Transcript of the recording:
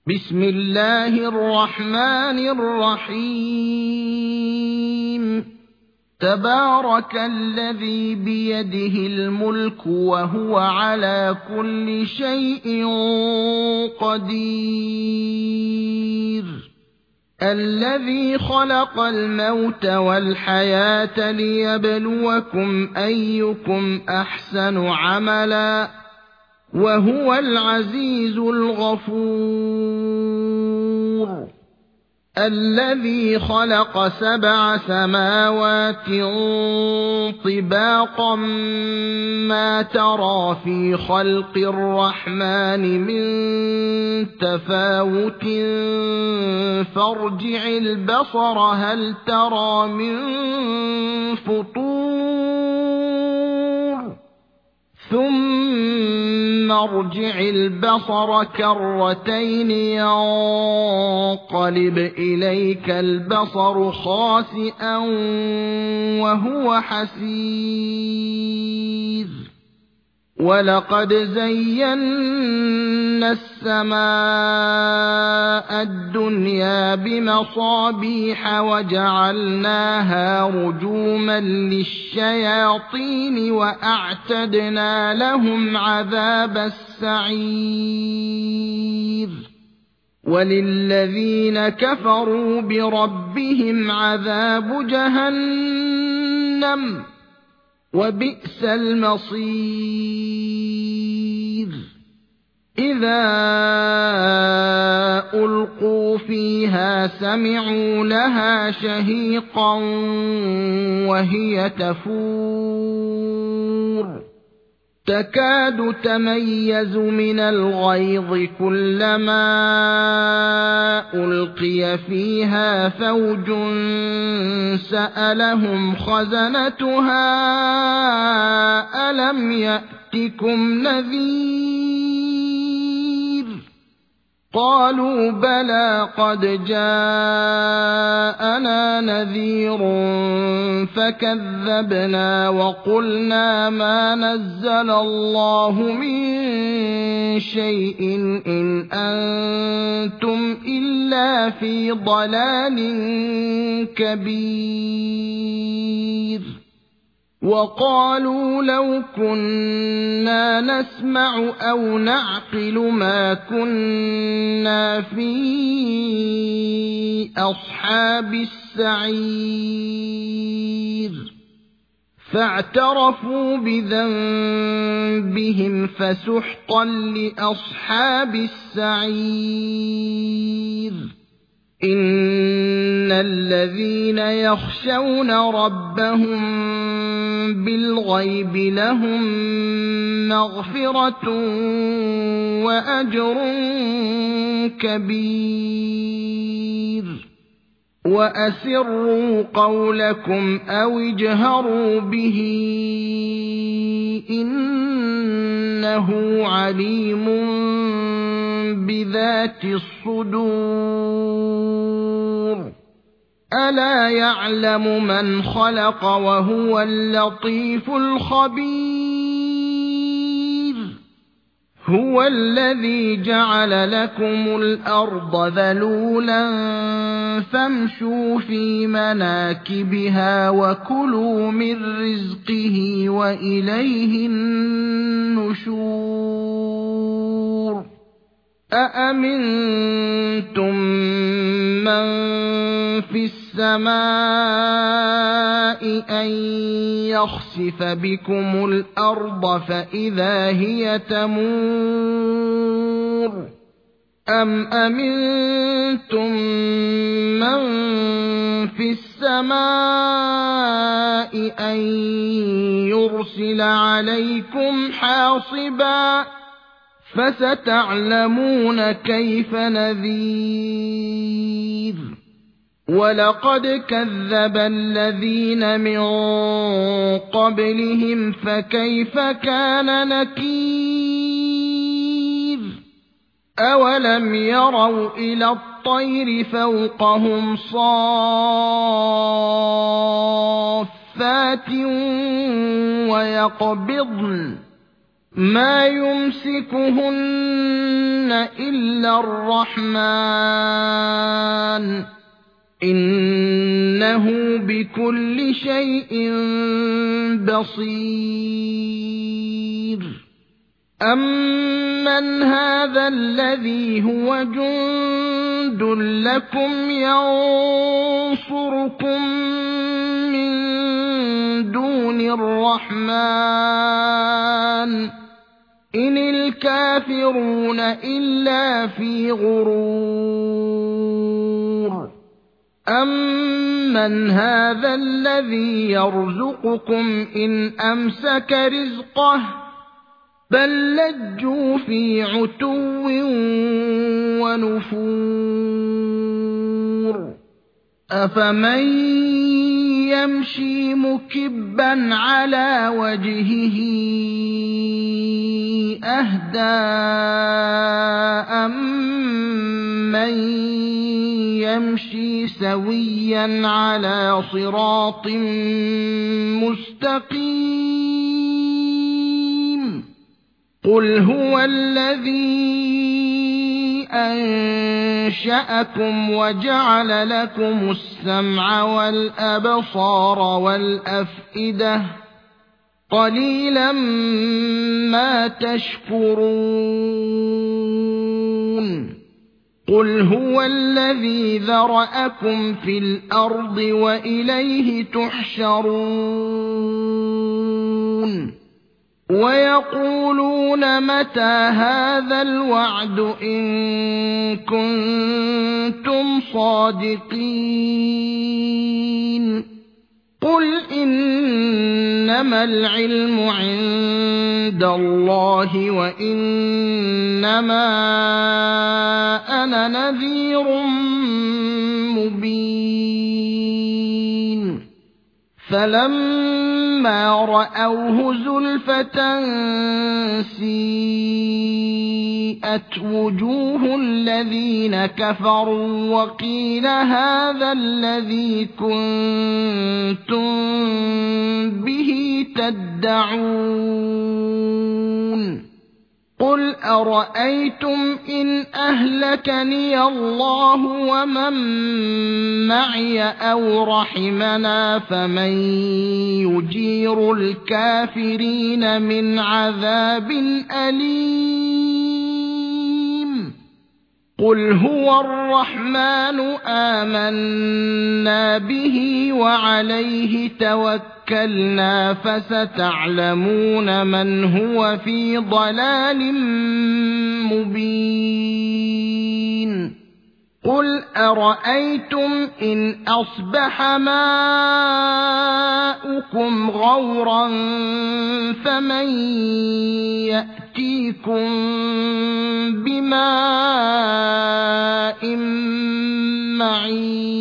بسم الله الرحمن الرحيم تبارك الذي بيده الملك وهو على كل شيء قدير الذي خلق الموت والحياة ليبلوكم أيكم أحسن عملا وهو العزيز الغفور الذي خلق 7 سماوات طباقا ما ترى في خلق الرحمن من تفاوت فارجع البصر هل ترى من فطور ثم ارجع البصر كرتين ينقلب إليك البصر خاسئا وهو حسير ولقد زينا السماء الدنيا بمصابيح وجعلناها رجوما للشياطين وأعتدنا لهم عذاب السعير وللذين كفروا بربهم عذاب جهنم وبئس المصير إذا ألقوا فيها سمعوا لها شهيقا وهي تفور تكاد تميز من الغيظ كلما ألقي فيها فوج سألهم خزنتها ألم يأتكم نذير قالوا بلى قد جاءنا نذير فكذبنا وقلنا ما نزل الله من شيء إن أنتم إلا في ضلال كبير وقالوا لو كنا نسمع أو نعقل ما كنا في أصحاب السعير فاعترفوا بذنبهم فسحقا لأصحاب السعير إن الذين يخشون ربهم بالغيب لهم مغفرة وأجر كبير وأسروا قولكم أو اجهروا به إنه عليم بذات الصدور ألا يعلم من خلق وهو اللطيف الخبير هو الذي جعل لكم الأرض ذلولا فامشوا في مناكبها وكلوا من رزقه وإليه النشور أأمنتم من في السماء أن يخسف بكم الأرض فإذا هي تمور أم أمنتم من في السماء أن يرسل عليكم حاصبا فستعلمون كيف نذير ولقد كذب الذين من قبلهم فكيف كان نكير أولم يروا إلى الطير فوقهم صافات ويقبضن ما يمسكهن إلا الرحمن إنه بكل شيء بصير أمن هذا الذي هو جند لكم ينصركم من دون الرحمن إن الكافرون إلا في غرور أمن هذا الذي يرزقكم إن أمسك رزقه بل لجوا في عتو ونفور أفمن يمشي مكبا على وجهه أهدى أمن يمشي سويا على صراط مستقيم قل هو الذي أنشأكم وجعل لكم السمع والأبصار والأفئدة قليلا ما تشكرون قل هو الذي ذرأكم في الأرض وإليه تحشرون ويقولون متى هذا الوعد إن كنتم صادقين قل إنما العلم عند الله وإنما أنا نذير مبين فلما رأوه زلفة سيئت وجوه الذين كفروا وقيل هذا الذي كنتم به تدعون قل أرأيتم إن أهلكني الله ومن معي أو رحمنا فمن يجير الكافرين من عذاب أليم قل هو الرحمن آمنا به وعليه توكلنا فستعلمون من هو في ضلال مبين قل أرأيتم إن أصبح ماؤكم غورا فمن يأتيكم بماء معين